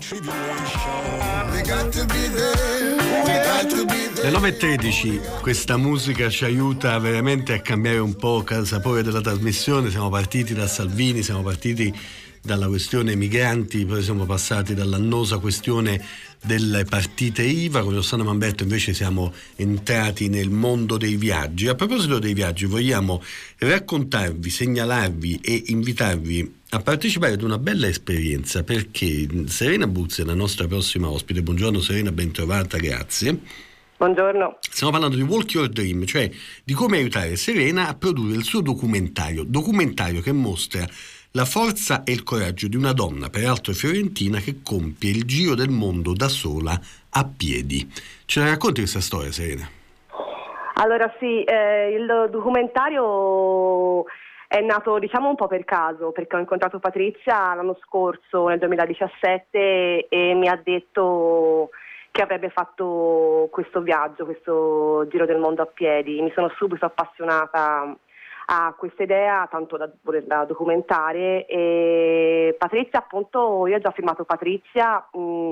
Le 9:13, questa musica ci aiuta veramente a cambiare un po' il sapore della trasmissione. Siamo partiti da Salvini, siamo partiti dalla questione migranti, poi siamo passati dall'annosa questione delle partite IVA. Con Rossana Mamberto invece siamo entrati nel mondo dei viaggi. A proposito dei viaggi, vogliamo raccontarvi, segnalarvi e invitarvi a partecipare ad una bella esperienza, perché Serena Buzzi è la nostra prossima ospite. Buongiorno Serena, ben trovata, grazie. Buongiorno. Stiamo parlando di Walk Your Dream, cioè di come aiutare Serena a produrre il suo documentario che mostra la forza e il coraggio di una donna, peraltro fiorentina, che compie il giro del mondo da sola a piedi. Ce la racconti questa storia, Serena? Allora sì, il documentario è nato diciamo un po' per caso, perché ho incontrato Patrizia l'anno scorso, nel 2017, e mi ha detto che avrebbe fatto questo viaggio, questo giro del mondo a piedi. Mi sono subito appassionata a questa idea, tanto da volerla documentare, e Patrizia, appunto, io ho già firmato Patrizia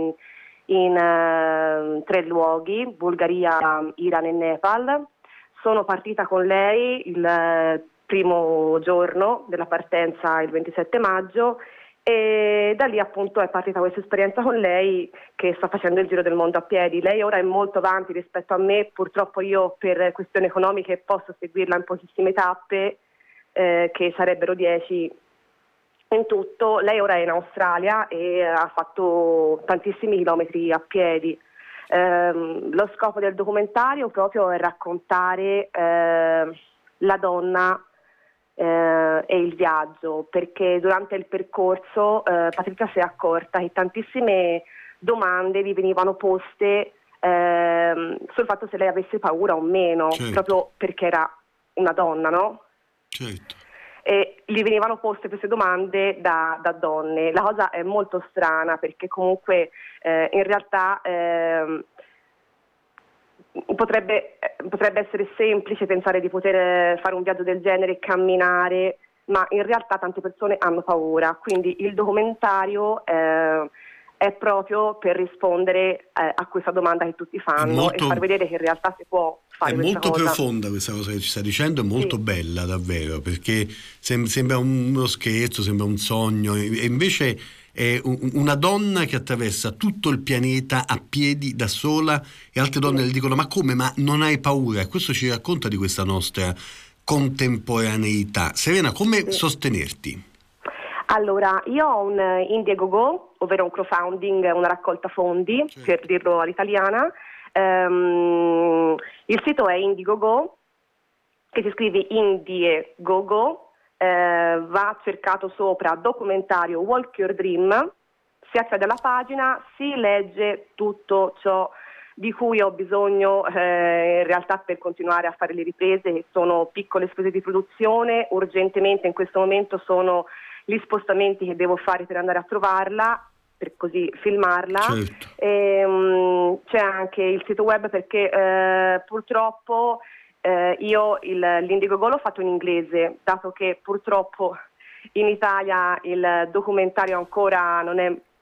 in 3 luoghi: Bulgaria, Iran e Nepal. Sono partita con lei il primo giorno della partenza, il 27 maggio, e da lì appunto è partita questa esperienza con lei, che sta facendo il giro del mondo a piedi. Lei ora è molto avanti rispetto a me, purtroppo io per questioni economiche posso seguirla in pochissime tappe, che sarebbero 10 in tutto. Lei ora è in Australia e ha fatto tantissimi chilometri a piedi. Lo scopo del documentario proprio è raccontare la donna e il viaggio, perché durante il percorso Patrizia si è accorta che tantissime domande vi venivano poste sul fatto se lei avesse paura o meno, certo, proprio perché era una donna, no? Certo. E gli venivano poste queste domande da donne. La cosa è molto strana, perché comunque in realtà potrebbe essere semplice pensare di poter fare un viaggio del genere e camminare, ma in realtà tante persone hanno paura, quindi il documentario è proprio per rispondere a questa domanda che tutti fanno e far vedere che in realtà si può fare questa cosa. È molto profonda questa cosa che ci sta dicendo, è molto bella davvero, perché sembra uno scherzo, sembra un sogno, e invece è una donna che attraversa tutto il pianeta a piedi da sola, e altre donne le dicono: ma come, ma non hai paura? E questo ci racconta di questa nostra contemporaneità. Serena, come sostenerti? Allora, io ho un Indiegogo, ovvero un crowdfunding, una raccolta fondi, certo, per dirlo all'italiana. Il sito è Indiegogo, che si scrive Indiegogo. Va cercato sopra documentario Walk Your Dream, si accede alla pagina, si legge tutto ciò di cui ho bisogno in realtà per continuare a fare le riprese, che sono piccole spese di produzione. Urgentemente in questo momento sono gli spostamenti che devo fare per andare a trovarla, per così filmarla. Certo. C'è anche il sito web, perché purtroppo io l'Indiegogo l'ho fatto in inglese, dato che purtroppo in Italia il documentario ancora non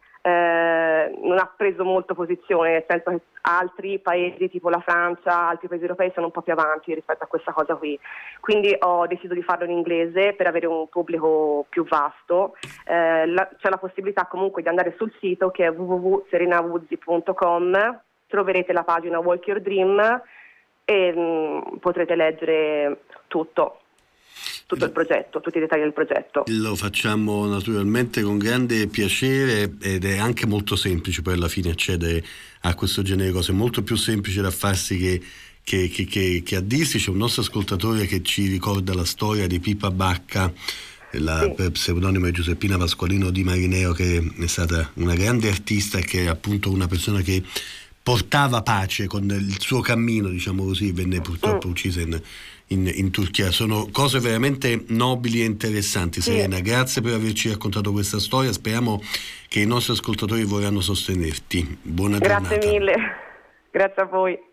ha preso molto posizione, nel senso che altri paesi tipo la Francia, altri paesi europei sono un po' più avanti rispetto a questa cosa qui, quindi ho deciso di farlo in inglese per avere un pubblico più vasto. C'è la possibilità comunque di andare sul sito, che è www.serenavuzzi.com, troverete la pagina Walk Your Dream e potrete leggere tutto il progetto, tutti i dettagli del progetto. Lo facciamo naturalmente con grande piacere, ed è anche molto semplice poi alla fine accedere a questo genere di cose, molto più semplice da farsi che a dirsi. C'è un nostro ascoltatore che ci ricorda la storia di Pippa Bacca, per pseudonimo di Giuseppina Pasqualino di Marineo, che è stata una grande artista e che è appunto una persona che portava pace con il suo cammino, diciamo così. Venne purtroppo uccisa in Turchia. Sono cose veramente nobili e interessanti. Serena, grazie per averci raccontato questa storia. Speriamo che i nostri ascoltatori vorranno sostenerti. Buona giornata. Grazie mille, grazie a voi.